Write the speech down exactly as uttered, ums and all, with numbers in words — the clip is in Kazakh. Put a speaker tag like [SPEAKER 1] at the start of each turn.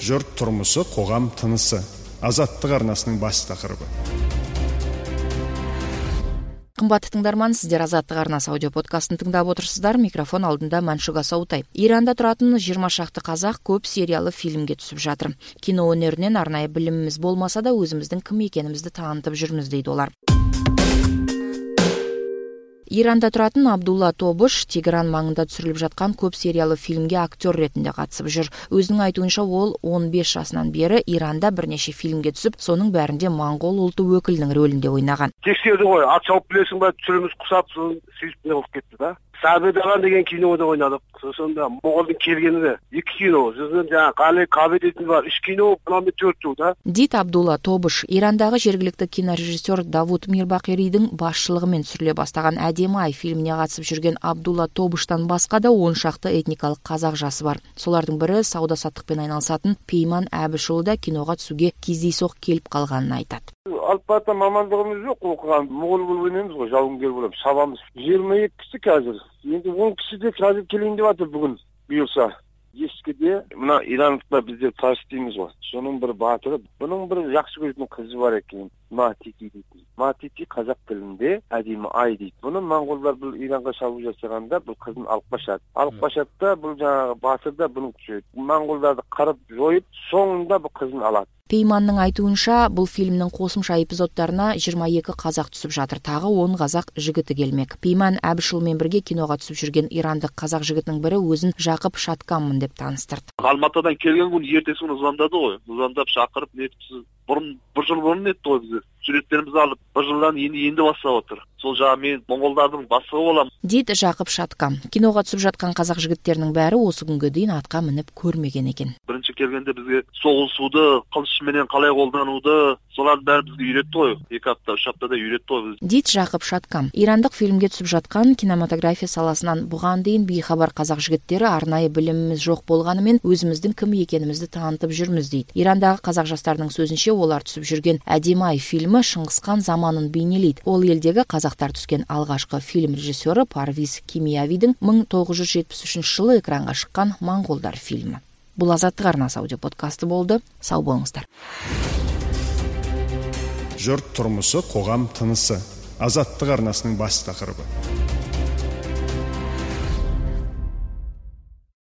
[SPEAKER 1] Жұрт тұрмысы, қоғам тынысы. Азаттық арнасының бас тақырыбы.
[SPEAKER 2] Қымбатты тыңдарман, сіздер Азаттық арнасы аудио подкастын тыңдап отырсыздар. Микрофон алдында Мәншүк Асаутай. Иранда тұратын жиырма шақты қазақ көп сериялы фильмге түсіп жатыр. Кино өнерінен арнайы біліміміз болмаса да өзіміздің кім екенімізді танытып жүрміз дейді олар. Иранда тұратын Абдулла Тобуш Тегеран маңында түсіріліп жатқан көп сериялы фильмге актер ретінде қатысып жүр. Өзінің айтуынша ол он бес жасынан бері Иранда бірнеше фильмге түсіп, соның бәрінде моңғол ұлты өкілінің рөлінде ойнаған.
[SPEAKER 3] Тексерді ғой, ат шауып білесің ба, түсіріміз құсап, соны сүйіпне болып кетті да. Сабедаған деген кинода ойнадық. Сонда моңғолдың келгені де екі кино. Сосын жаңа Қали Кабе дейтін бар, үш кино, бұнан төрт жыл да.
[SPEAKER 2] Дейді Абдулла Тобуш, Ирандағы жергілікті кинорежиссер Давуд Мирбақиридің басшылығымен түсіріле бастаған Әдемі ай фильміне қатысып жүрген Абдулла Тобуштан басқа да он шақты этникалық қазақ жасы бар. Солардың бірі сауда-саттықпен айналысатын Пейман Әбішұлы да киноға түсуге кездейсоқ келіп қалғанын айтады.
[SPEAKER 3] Алпата мамандығымыз жоқ, оқыған мұғыл болып өнеміз ғой, жауынгер болып, сабамыз. жиырма екі кісі қазір. Енді он кісі де қазір келейін деп жатыр бүгін, бұйырса. Ескіде, мына ирандықтар біздер тарс дейміз ғой. Соның бір батыры, бұның бір жақсы көретін қызы бар екен, Матити дейді. Матити қазақ тілінде Әдемі ай дейді. Бұны моңғолдар бұл Иранға шабуыл жасағанда бұл қызын алып қашады. Алып қашады, бұл жаңағы батыр да бұны түсіреді. Моңғолдарды қырып жойып, соңында бұл қызын алады.
[SPEAKER 2] Пейманның айтуынша, бұл фильмнің қосымша эпизодтарына жиырма екі қазақ түсіп жатыр, тағы он қазақ жігіті келмек. Пейман Әбішұлымен бірге киноға түсіп жүрген ирандық қазақ жігітінің бірі өзін Жақып Шаткаммын деп таныстырды.
[SPEAKER 4] Алматыдан келген күн ертесі күні звондады ғой. Звондап шақырып, нетіпсіз. Бұрын бір жыл бұрын нетті ғой бізде. Суреттерімізді алып, бір жылдан енді енді бастап отыр. Сол жағы мен моңғолдардың бастығы боламын.
[SPEAKER 2] Дейді Жақып Шаткам. Киноға түсіп жатқан қазақ жігіттерінің бәрі осы күнге дейін атқа мініп көрмеген екен.
[SPEAKER 4] Бірінші келгенде бізге соғылысуды, қылышменен қалай қолдануды, солардың бәрі бізге үйретті ғой. Екі апта, үш аптада үйретті ғой.
[SPEAKER 2] Дейді Жақып Шаткам. Ирандық фильмге түсіп жатқан кинематография саласынан бұған дейін бейхабар қазақ жігіттері арнайы біліміміз жоқ болғанымен өзіміздің кім екенімізді танытып жүрміз дейді. Ирандағы қазақ жастарының сөзінше олар түсіп жүрген Әдемі ай фильмі Шыңғысхан заманын бейнелейді. Ол елдегі қазақтар түскен алғашқы фильм режиссері Парвиз Кимиявидің мың тоғыз жүз жетпіс үшінші жылы экранға шыққан Моңғолдар фильмі. Бұл Азаттық арнасы аудио подкасты болды. Сау болыңыздар.
[SPEAKER 1] Жұрт тұрмысы, қоғам тынысы. Азаттық арнасының бас тақырыбы.